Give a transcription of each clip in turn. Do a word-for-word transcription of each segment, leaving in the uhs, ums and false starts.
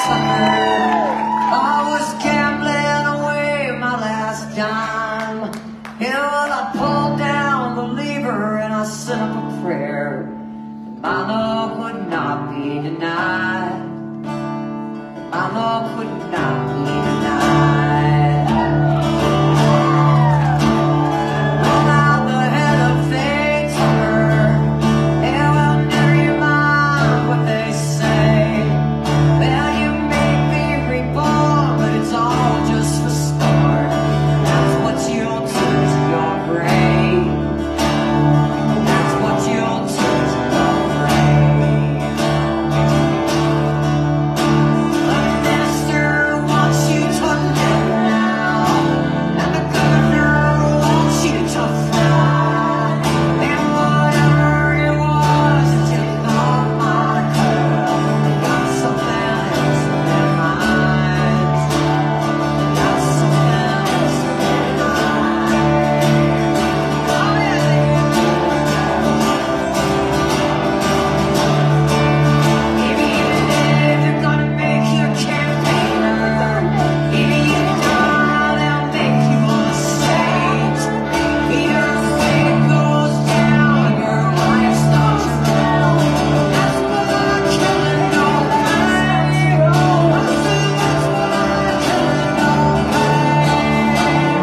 Tucker. I was gambling away my last dime. Yeah, well, I pulled down the lever and I sent up a prayer that my love would not be denied. My love would not be denied. I'm out the head of fate, Tucker. Yeah, well, never you mind what they say. Well, you make me reborn, but it's all just for sport. That's what you'll do to your grave. That's what you'll do to your grave. The minister wants you to live now, and the governor wants you to fly. And whatever it was that took off my curl, they got something else in their minds. They got something else in their minds. Oh, yeah, they do. Maybe you live, they're gonna make you a campaigner. Maybe you die, they'll make you a saint. Your fate goes down, your life starts wrong. That's what I'm killing all pain. I say that's what I'm killing all pain.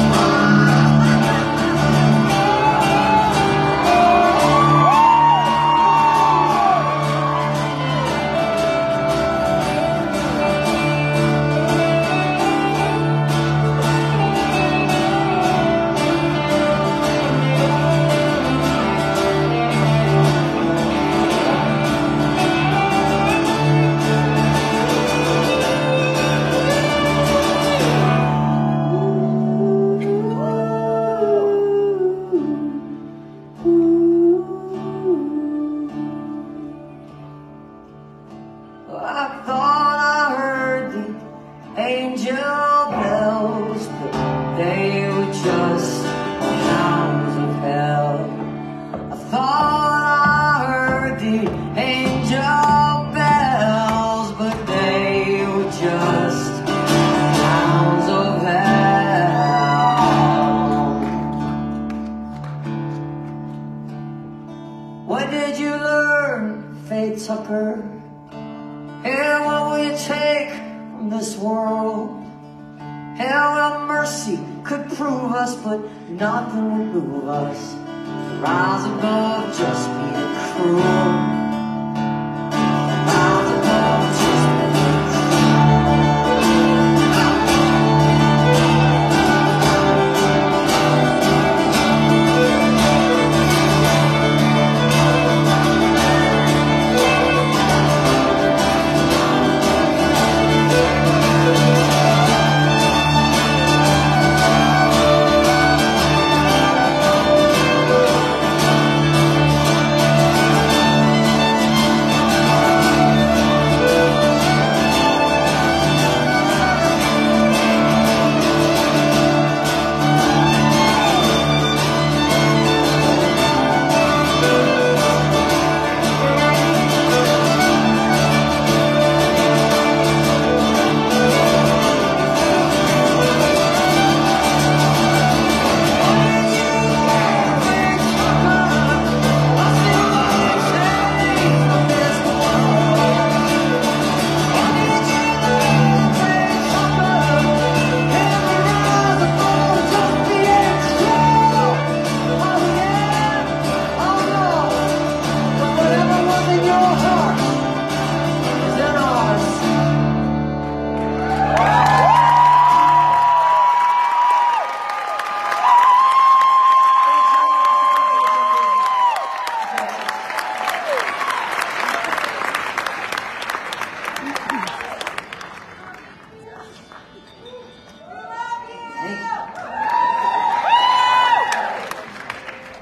I thought I heard the angel bells, but they were just sounds of hell. I thought I heard the angel bells, but they were just sounds of hell. When did you learn, Faye Tucker? Yeah, what will you take from this world? Yeah, well, mercy could prove us, but nothing would move us to rise above justice.